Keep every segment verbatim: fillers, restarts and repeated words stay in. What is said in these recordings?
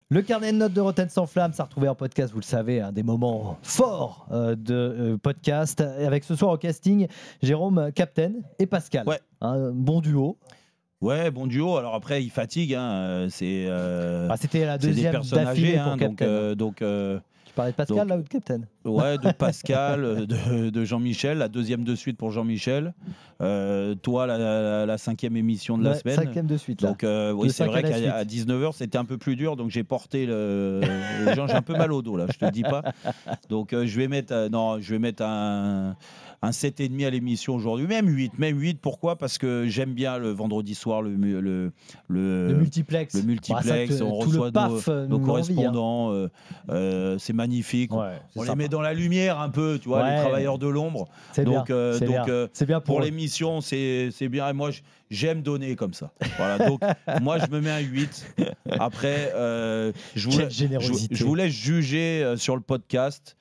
Le carnet de notes de Rotten sans flamme, ça retrouvé en podcast, vous le savez, un des moments forts euh, de euh, podcast. Et avec ce soir au casting, Jérôme, Captain et Pascal. Ouais. Un bon duo. Ouais, bon duo. Alors après, il fatigue. Hein. C'est, euh, ah, c'était la c'est des deuxième personnes d'affilée âgées. pour Hein, Captain. donc, euh, donc euh, tu parlais de Pascal donc, là ou de Captain? Ouais, de Pascal, de, de Jean-Michel, la deuxième de suite pour Jean-Michel. Euh, toi, la, la, la cinquième émission de la ouais, semaine. Cinquième de suite. Là. Donc euh, oui, de c'est vrai qu'à à dix-neuf heures, c'était un peu plus dur. Donc j'ai porté le. Les gens, j'ai un peu mal au dos là, je te le dis pas. Donc euh, je vais mettre, euh, non, je vais mettre un. Un sept virgule cinq à l'émission aujourd'hui, même huit, même huit. Pourquoi ? Parce que j'aime bien le vendredi soir, le, le, le, le multiplex. Le multiplex, bah, ça, on reçoit nos, nos correspondants. Envie, hein. euh, euh, c'est magnifique. Ouais, c'est on sympa. les met dans la lumière un peu, tu vois, ouais, les travailleurs de l'ombre. C'est donc, bien, euh, c'est donc bien. Euh, c'est bien pour, pour l'émission, c'est, c'est bien. Et moi, j'aime donner comme ça. Voilà, donc, moi, je me mets un huit. Après, euh, je, vous, je, je vous laisse juger euh, sur le podcast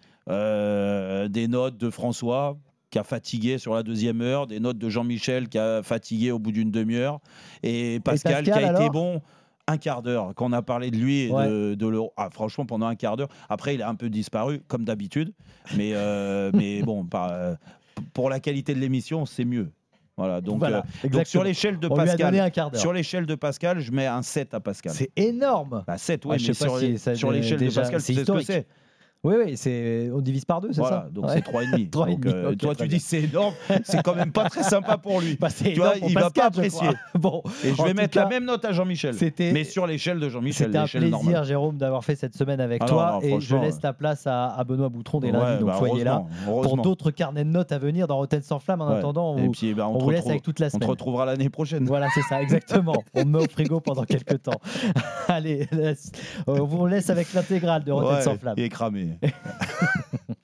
euh, des notes de François, qui a fatigué sur la deuxième heure, des notes de Jean-Michel qui a fatigué au bout d'une demi-heure, et Pascal, et Pascal qui a alors été bon un quart d'heure. Quand on a parlé de lui et ouais. de, de l'Euro, ah, franchement, pendant un quart d'heure. Après, il a un peu disparu, comme d'habitude. Mais, euh, mais bon, par, euh, pour la qualité de l'émission, c'est mieux. Voilà, donc, voilà, euh, donc sur l'échelle de on Pascal, sur l'échelle de Pascal, je mets un sept à Pascal. C'est énorme. Bah, sept, oui, ah, mais sur, si les, sur l'échelle déjà, de Pascal, c'est tu sais ce que c'est. Oui, oui, c'est... on divise par deux, c'est voilà, ça donc ouais. c'est trois virgule cinq. donc, euh, okay, toi, tu dis c'est énorme, c'est quand même pas très sympa pour lui. Bah, tu vois, il Pascal, va pas apprécier. Bon, et je vais mettre cas, la même note à Jean-Michel, mais sur l'échelle de Jean-Michel. C'était un plaisir, normale. Jérôme, d'avoir fait cette semaine avec ah toi. non, non, et je laisse la place à, à Benoît Boutron dès lundi, ouais, donc bah, soyez là pour d'autres carnets de notes à venir dans Rotten sans flamme. En ouais. attendant, on, et vous, puis, bah, on, on vous laisse avec toute la semaine. On te retrouvera l'année prochaine. Voilà, c'est ça, exactement. On me met au frigo pendant quelques temps. Allez, laisse, on vous laisse avec l'intégrale de Rotten ouais, sans flamme. Il est cramé.